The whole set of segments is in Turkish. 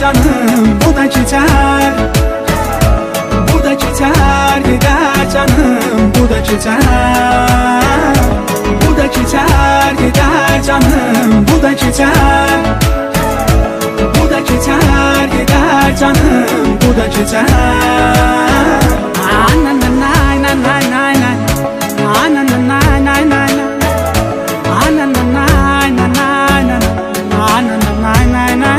canım, bu da gider. Bu da gider, gider canım, bu da gider. Bu da gider, gider canım, bu da gider. Bu da gider, gider canım, bu da gider. Na na na na na na na. Na na na na na na na. Na na na na na na na. Na na na na na na.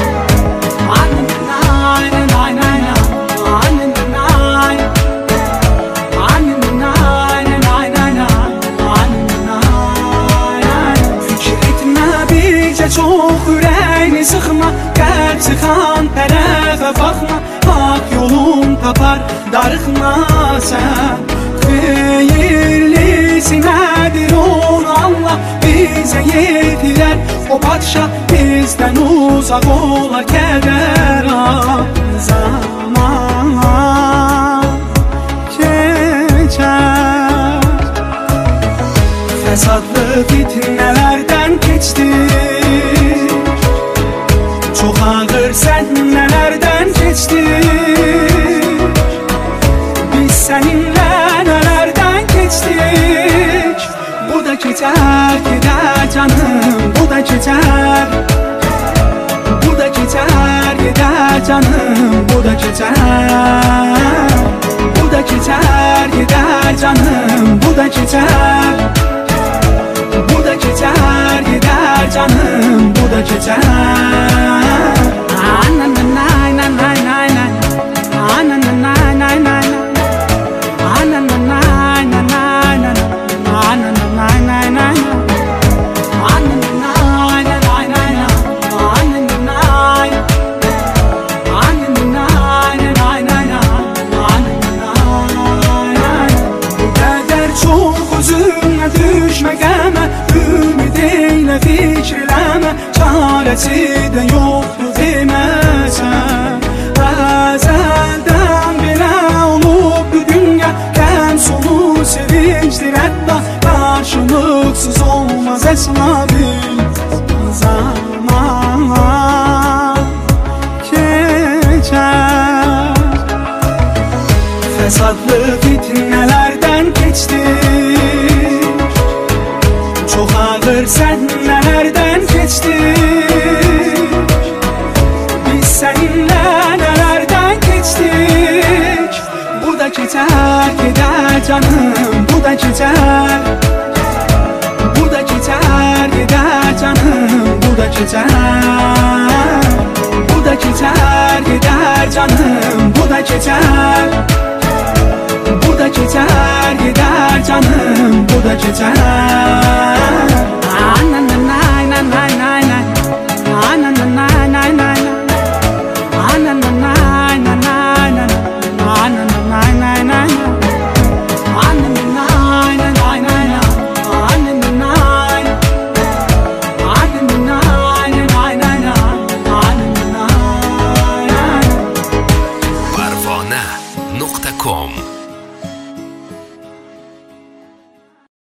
Çok yüreğini sıkma, kalp sıkan tarafa bakma. Hak yolun tapar, darıkma sen. Hayırlısı nedir onu Allah bize yedirer. O padişah bizden uzak ola keder. Zaman geçer, fesatlı fitnelerden geçti. Çok ağır sennelerden geçtik. Biz seninle nelerden geçtik. Bu da gider, gider canım, bu da gider. Bu da gider, gider canım, bu da gider. Bu da gider, gider canım, bu da gider. Bu da gider, gider canım, bu da gider. Na na na na na na na. Na na na na na na. Na na na na na na na. Na na na na na na. Düşme gelme, ümid eyle, fikirleme. Çaresi de yoktu demesen. Ezelden bile olup bu dünya, ken sonu sevinçtir hatta. Karşılıksız olmaz esma bil. Zamanlar geçer, fesatlı fitnelerden geçtik. Çok ağır sennelerden geçtik. Biz seninle nelerden geçtik. Bu da gider, gider canım, bu da gider. Bu da gider, gider canım, bu da gider. Bu da gider, gider canım, bu da gider. Bu da gider, gider canım, bu da gider. Na na na na na na na. Na na na na na na na. Na na na na na na na. Na na na na na na. Parvona.com